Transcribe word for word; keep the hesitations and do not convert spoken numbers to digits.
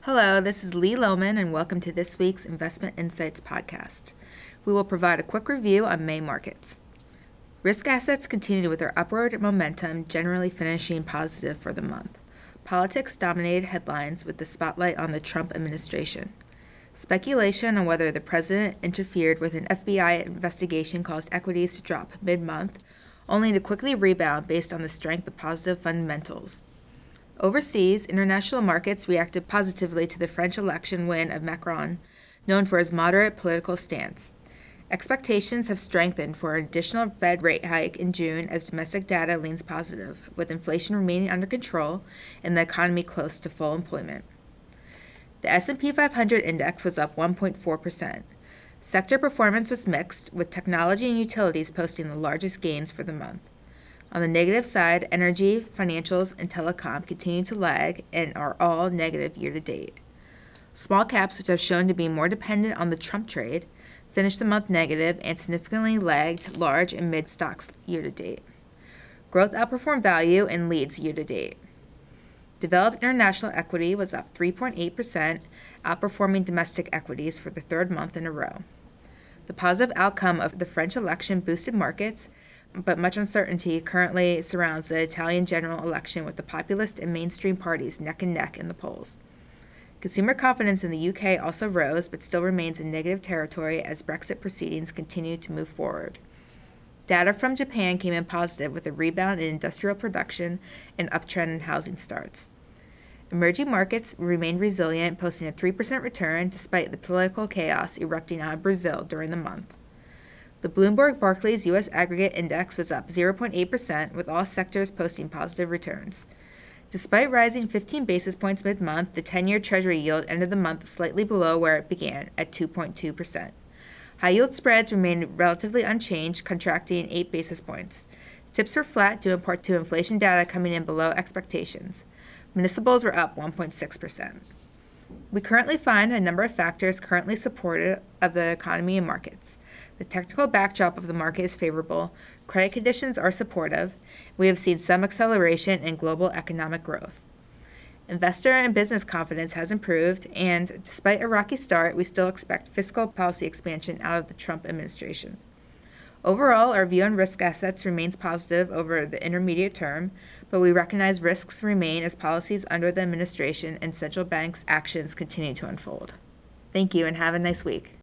Hello, this is Lee Lohman, and welcome to this week's Investment Insights podcast. We will provide a quick review on May markets. Risk assets continued with their upward momentum, generally finishing positive for the month. Politics dominated headlines with the spotlight on the Trump administration. Speculation on whether the president interfered with an F B I investigation caused equities to drop mid-month, only to quickly rebound based on the strength of positive fundamentals. Overseas, international markets reacted positively to the French election win of Macron, known for his moderate political stance. Expectations have strengthened for an additional Fed rate hike in June as domestic data leans positive, with inflation remaining under control and the economy close to full employment. The S and P five hundred index was up one point four percent. Sector performance was mixed, with technology and utilities posting the largest gains for the month. On the negative side, energy, financials, and telecom continue to lag and are all negative year-to-date. Small caps, which have shown to be more dependent on the Trump trade, finished the month negative and significantly lagged large and mid stocks year-to-date. Growth outperformed value and leads year-to-date. Developed international equity was up three point eight percent, outperforming domestic equities for the third month in a row. The positive outcome of the French election boosted markets, but much uncertainty currently surrounds the Italian general election, with the populist and mainstream parties neck and neck in the polls. Consumer confidence in the U K also rose, but still remains in negative territory as Brexit proceedings continue to move forward. Data from Japan came in positive, with a rebound in industrial production and uptrend in housing starts. Emerging markets remained resilient, posting a three percent return despite the political chaos erupting out of Brazil during the month. The Bloomberg Barclays U S Aggregate Index was up zero point eight percent, with all sectors posting positive returns. Despite rising fifteen basis points mid-month, the ten-year Treasury yield ended the month slightly below where it began, at two point two percent. High-yield spreads remained relatively unchanged, contracting eight basis points. Tips were flat due in part to inflation data coming in below expectations. Municipals were up one point six percent. We currently find a number of factors currently supportive of the economy and markets. The technical backdrop of the market is favorable, credit conditions are supportive, we have seen some acceleration in global economic growth. Investor and business confidence has improved, and despite a rocky start, we still expect fiscal policy expansion out of the Trump administration. Overall, our view on risk assets remains positive over the intermediate term, but we recognize risks remain as policies under the administration and central banks' actions continue to unfold. Thank you, and have a nice week.